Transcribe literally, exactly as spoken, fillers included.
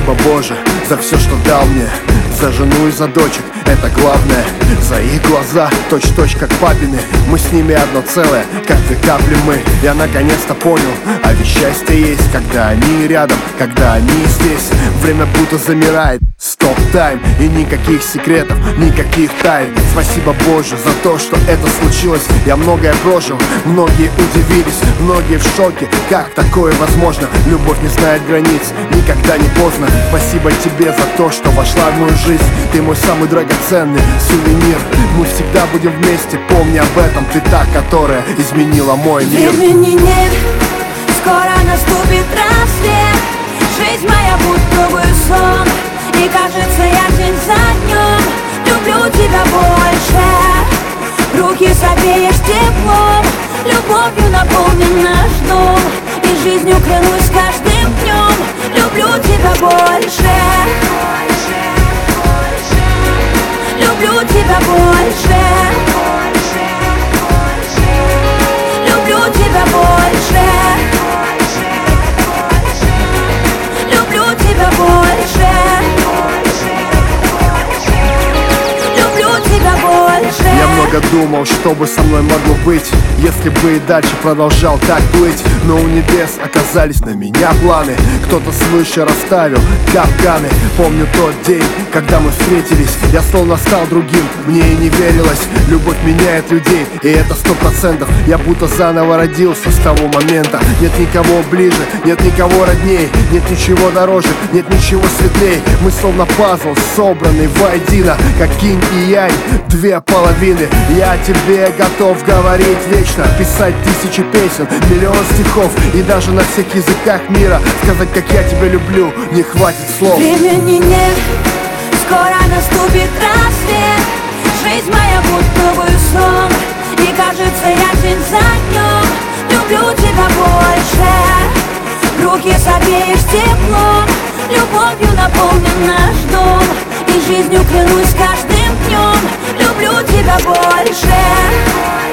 Спасибо, Боже, за все, что дал мне, за жену и за дочек, это главное. За их глаза, точь-точь как папины, мы с ними одно целое, как две капли мы. Я наконец-то понял, а ведь счастье есть, когда они рядом, когда они здесь. Время будто замирает, стоп-тайм, и никаких секретов, никаких тайн. Спасибо, Боже, за то, что это случилось. Я многое прожил, многие удивились, многие в шоке. Как такое возможно? Любовь не знает границ, никогда не поздно. Спасибо тебе за то, что вошла в мою жизнь. Ты мой самый драгоценный сувенир. Мы всегда будем вместе, помни об этом. Ты та, которая изменила мой мир. Времени нет, скоро наступит рассвет. Жизнь моя будто бы сон, и кажется, я день за днем люблю тебя больше. Руки согреешь теплом, любовью наполнен наш дом, и жизнью клянусь каждым днем люблю тебя больше. Люблю тебя больше. Люблю тебя больше. Люблю тебя больше. Люблю тебя больше. Я много думал, что бы со мной могло быть, если бы и дальше продолжал так плыть. Но у небес оказались на меня планы, кто-то свыше расставил капканы. Помню тот день, когда мы встретились, я словно стал другим, мне и не верилось. Любовь меняет людей, и это сто процентов. Я будто заново родился с того момента. Нет никого ближе, нет никого родней, нет ничего дороже, нет ничего светлей. Мы словно пазл, собранный воедино, как инь и янь, две половины. Я тебе готов говорить вечно, писать тысячи песен, миллион стихов, и даже на всех языках мира сказать, как я тебя люблю, не хватит слов. Времени нет, скоро наступит рассвет. Жизнь моя будто бы сон, и кажется, я день за днем люблю тебя больше. Руки согреешь теплом, любовью наполнен наш дом, и жизнью клянусь каждым днем люблю тебя больше.